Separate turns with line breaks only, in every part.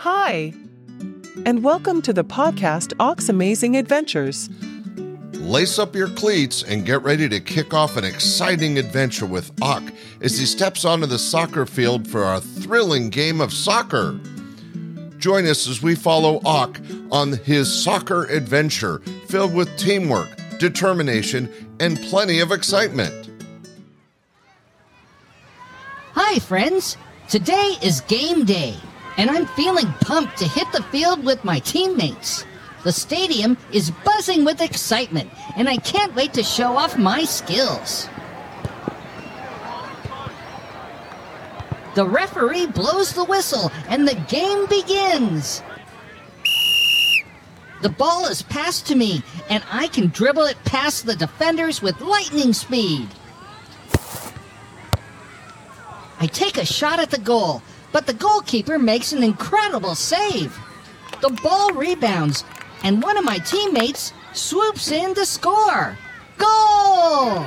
Hi, and welcome to the podcast Ock's Amazing Adventures.
Lace up your cleats and get ready to kick off an exciting adventure with Ock as he steps onto the soccer field for our thrilling game of soccer. Join us as we follow Ock on his soccer adventure filled with teamwork, determination, and plenty of excitement.
Hi, friends. Today is game day, and I'm feeling pumped to hit the field with my teammates. The stadium is buzzing with excitement, and I can't wait to show off my skills. The referee blows the whistle, and the game begins. The ball is passed to me, and I can dribble it past the defenders with lightning speed. I take a shot at the goal, but the goalkeeper makes an incredible save. The ball rebounds, and one of my teammates swoops in to score. Goal!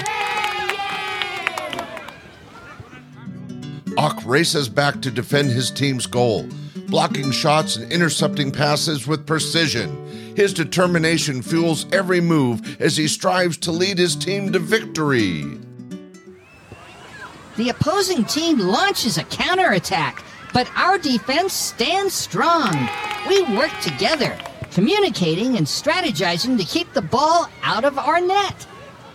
Ock races back to defend his team's goal, blocking shots and intercepting passes with precision. His determination fuels every move as he strives to lead his team to victory.
The opposing team launches a counterattack, but our defense stands strong. We work together, communicating and strategizing to keep the ball out of our net.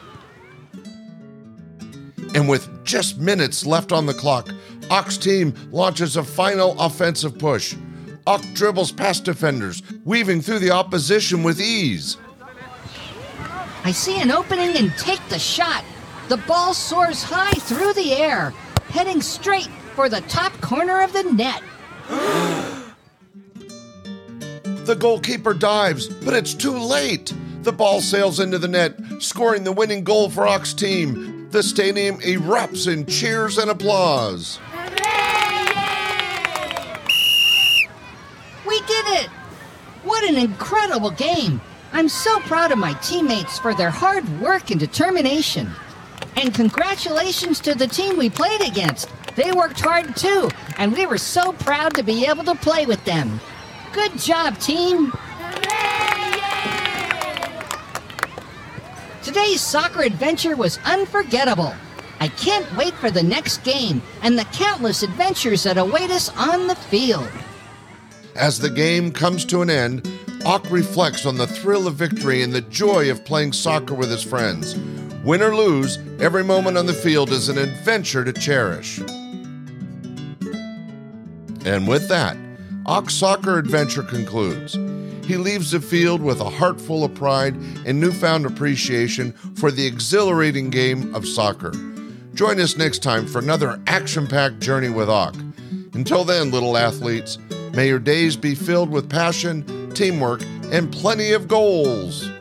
And with just minutes left on the clock, Ock's team launches a final offensive push. Ock dribbles past defenders, weaving through the opposition with ease.
I see an opening and take the shot. The ball soars high through the air, heading straight for the top corner of the net.
The goalkeeper dives, but it's too late. The ball sails into the net, scoring the winning goal for Ock's team. The stadium erupts in cheers and applause.
We did it! What an incredible game! I'm so proud of my teammates for their hard work and determination. And congratulations to the team we played against. They worked hard too, and we were so proud to be able to play with them. Good job, team! Today's soccer adventure was unforgettable. I can't wait for the next game and the countless adventures that await us on the field.
As the game comes to an end, Ock reflects on the thrill of victory and the joy of playing soccer with his friends. Win or lose, every moment on the field is an adventure to cherish. And with that, Ock's soccer adventure concludes. He leaves the field with a heart full of pride and newfound appreciation for the exhilarating game of soccer. Join us next time for another action-packed journey with Ock. Until then, little athletes, may your days be filled with passion, teamwork, and plenty of goals.